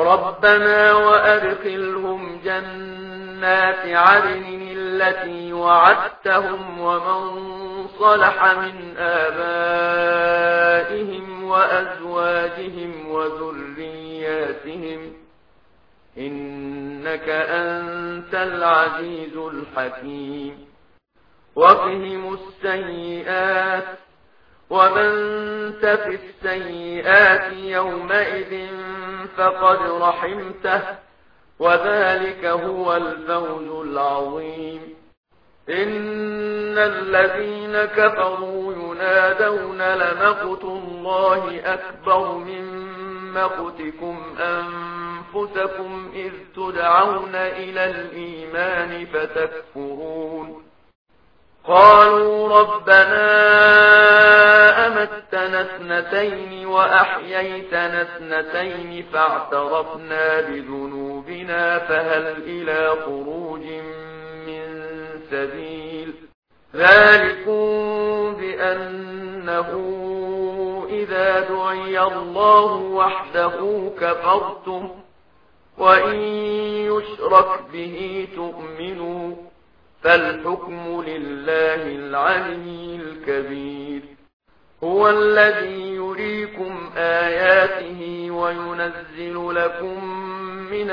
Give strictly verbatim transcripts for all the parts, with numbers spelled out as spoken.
ربنا وأدخلهم جنات عدن التي وعدتهم ومن صلح من آبائهم وأزواجهم وذرياتهم إنك أنت العزيز الحكيم وقهم السيئات ومن تق السيئات يومئذ فقد رحمته وذلك هو الفوز العظيم إن الذين كفروا ينادون لمقت الله أكبر من مقتكم أنفسكم إذ تدعون إلى الإيمان فتكفرون قالوا ربنا أمتنا اثنتين وأحييتنا اثنتين فاعترفنا بذنوبنا فهل إلى خروج من سبيل ذلكم بأنه إذا دعي الله وحده كفرتم وإن يشرك به تؤمنوا فالحكم لله العلي الكبير هو الذي يريكم آياته وينزل لكم من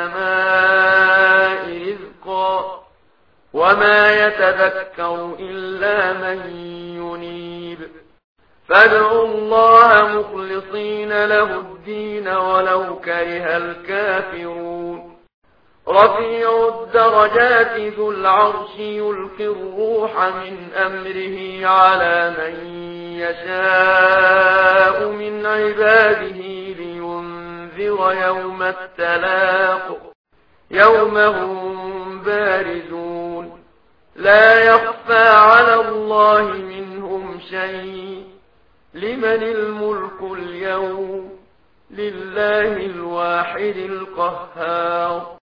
السماء رزقا وما يتذكر إلا من ينيب فادعوا الله مخلصين له الدين ولو كره الكافرون رفيع الدرجات ذو العرش يلقي الروح من أمره على من يشاء من عباده لينذر يوم التلاق يوم هم بارزون لا يخفى على الله منهم شيء لمن الملك اليوم لله الواحد القهار